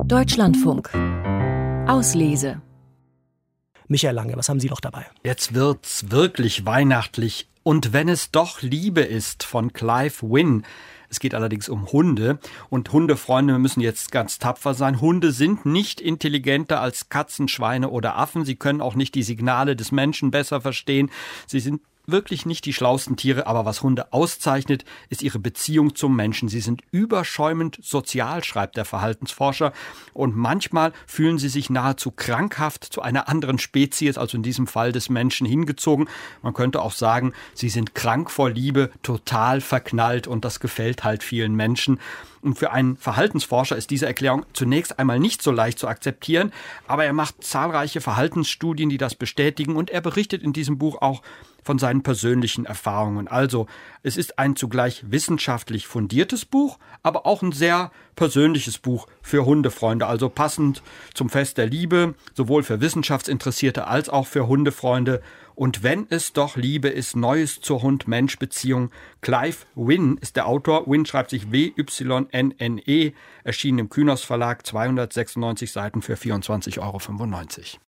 Deutschlandfunk. Auslese. Michael Lange, was haben Sie noch dabei? Jetzt wird's wirklich weihnachtlich. Und wenn es doch Liebe ist von Clive Wynne. Es geht allerdings um Hunde. Und Hundefreunde müssen jetzt ganz tapfer sein. Hunde sind nicht intelligenter als Katzen, Schweine oder Affen. Sie können auch nicht die Signale des Menschen besser verstehen. Sie sind wirklich nicht die schlauesten Tiere, aber was Hunde auszeichnet, ist ihre Beziehung zum Menschen. Sie sind überschäumend sozial, schreibt der Verhaltensforscher, und manchmal fühlen sie sich nahezu krankhaft zu einer anderen Spezies, also in diesem Fall des Menschen, hingezogen. Man könnte auch sagen, sie sind krank vor Liebe, total verknallt, und das gefällt halt vielen Menschen. Und für einen Verhaltensforscher ist diese Erklärung zunächst einmal nicht so leicht zu akzeptieren, aber er macht zahlreiche Verhaltensstudien, die das bestätigen, und er berichtet in diesem Buch auch von seinen persönlichen Erfahrungen. Also, es ist ein zugleich wissenschaftlich fundiertes Buch, aber auch ein sehr persönliches Buch für Hundefreunde, also passend zum Fest der Liebe, sowohl für Wissenschaftsinteressierte als auch für Hundefreunde. Und wenn es doch Liebe ist, Neues zur Hund-Mensch-Beziehung. Clive Wynne ist der Autor. Wynne schreibt sich W-Y-N-N-E, erschienen im Kynos Verlag, 296 Seiten für 24,95 €.